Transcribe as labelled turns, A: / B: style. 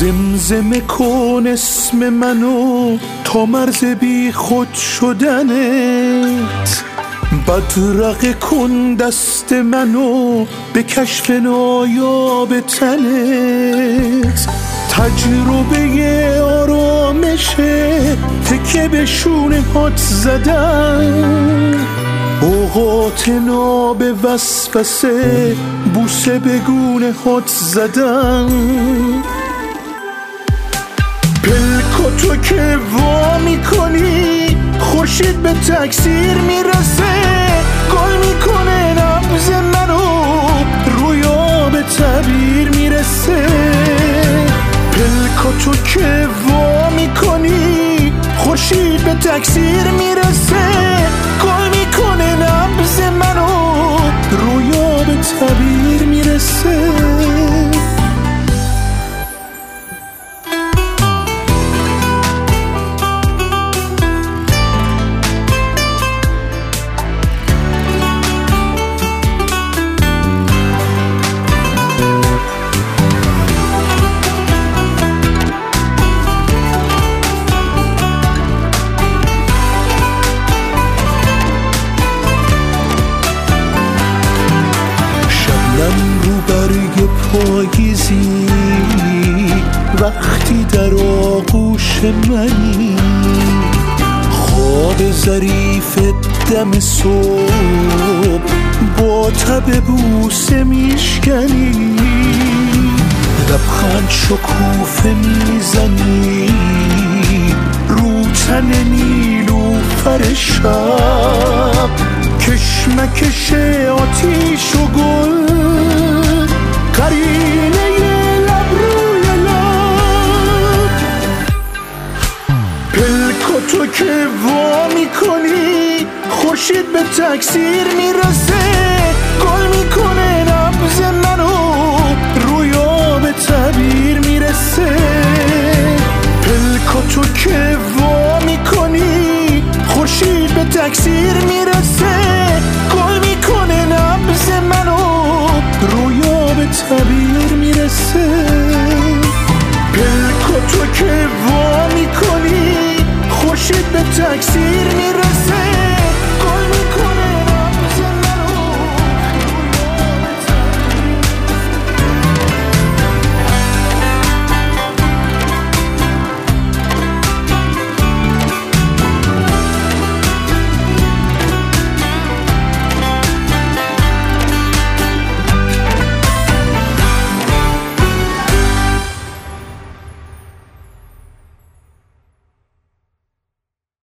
A: زمزمه کن اسم منو تا مرز بی خود شدنت، بدرقه کن دست منو به کشف نایاب تنت. تجربه آرامشه تکه به شونه هات زدن، اوقات ناب وسوسه بوسه به گونه هات زدن. پلکاتو که وا میکنی خورشید به تکثیر میرسه، گل میکنه نبض منو رویا به تعبیر میرسه. پلکاتو که وا میکنی خورشید به تکثیر میرسه، گل میکنه نبض منو رویا به تعبیر میرسه. رو برگ پاییزی وقتی در آغوش منی، خواب ظریف دم صبح با تب بوسه میشکنی، لبخند شکوفه میزنی رو تن نیلوفر شب، کشمکش آتیش و گل قرینه لب روی لب. پلکاتو که وا میکنی خورشید به تکثیر میرسه، گل میکنه نبض منو رویا به تعبیر میرسه. پلکاتو که وا میکنی خورشید به تکثیر میرسه، گل میکنه نبض منو رویا به تعبیر میرسه. پلکاتو که وا میکنی خورشید به تکثیر میرسه،